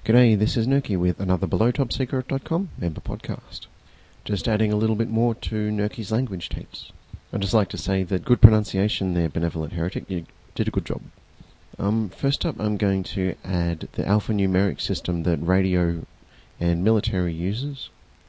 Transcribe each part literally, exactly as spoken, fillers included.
G'day, this is Nerky with another below top secret dot com member podcast. Just adding a little bit more to Nerky's language tapes. I'd just like to say that good pronunciation there, Benevolent Heretic. You did a good job. Um, first up, I'm going to add the alphanumeric system that radio and military uses.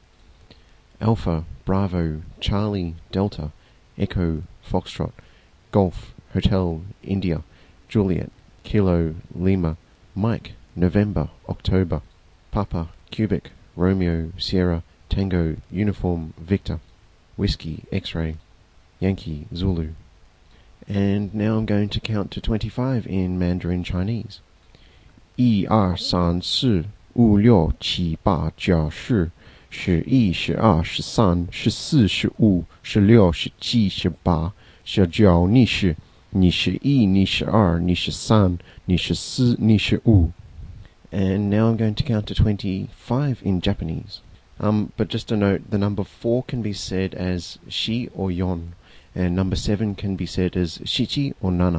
Alpha, Bravo, Charlie, Delta, Echo, Foxtrot, Golf, Hotel, India, Juliet, Kilo, Lima, Mike, November, October, Papa, Cubic, Romeo, Sierra, Tango, Uniform, Victor, Whiskey, X-Ray, Yankee, Zulu. And now I'm going to count to twenty-five in Mandarin Chinese. 一二三四五六七八九十十一十二十三十四十五十六十七十八十九二十二十一二十二二十三二十四二十五 And now I'm going to count to twenty-five in Japanese. Um, but just a note, the number four can be said as shi or yon, and number seven can be said as shichi or nana.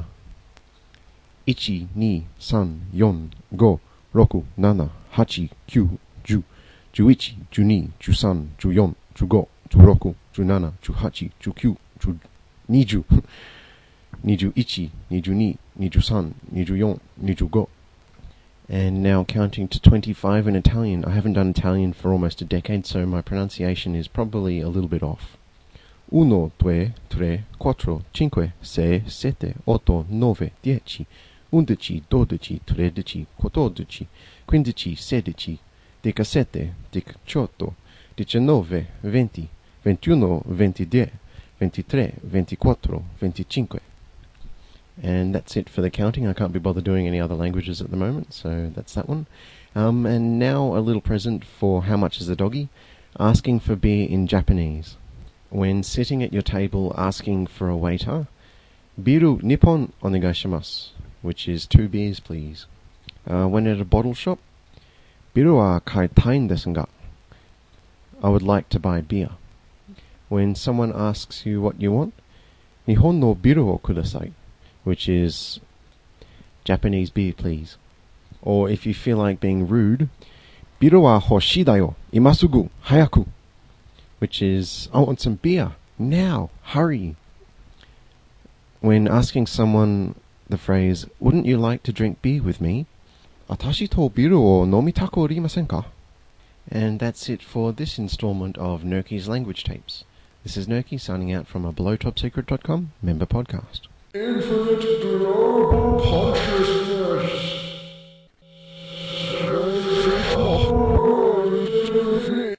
Ichi, ni, san, yon, go, roku, nana, hachi, kyu, ju, juichi, juni, jusan, juyon, jugo, juroku, junana, juhachi, jukyu, ju, niju, niju ichi, niju ni, niju san, niju yon, niju go. And now counting to twenty-five in Italian. I haven't done Italian for almost a decade, so my pronunciation is probably a little bit off. Uno, due, tre, quattro, cinque, sei, sette, otto, nove, dieci, undici, dodici, tredici, quattordici, quindici, sedici, diciassette, diciotto, diciannove, venti, ventuno, ventidue, ventitré, ventiquattro, venticinque. And that's it for the counting. I can't be bothered doing any other languages at the moment, so that's that one. Um, and now a little present for How Much is the Doggy? Asking for beer in Japanese. When sitting at your table asking for a waiter, biru nippon onegaishimasu, which is two beers please. Uh, when at a bottle shop, biru wa kaitain desu ga? I would like to buy beer. When someone asks you what you want, nihon no biru o kudasai, which is Japanese beer please. Or if you feel like being rude, biru wa hoshii dayo, imasugu, hayaku, which is I want some beer, now, hurry. When asking someone the phrase, wouldn't you like to drink beer with me? Atashi to biru o nomitaku arimasen ka? And that's it for this installment of Nerky's Language Tapes. This is Nerky signing out from a below top secret dot com member podcast. Infinite global consciousness.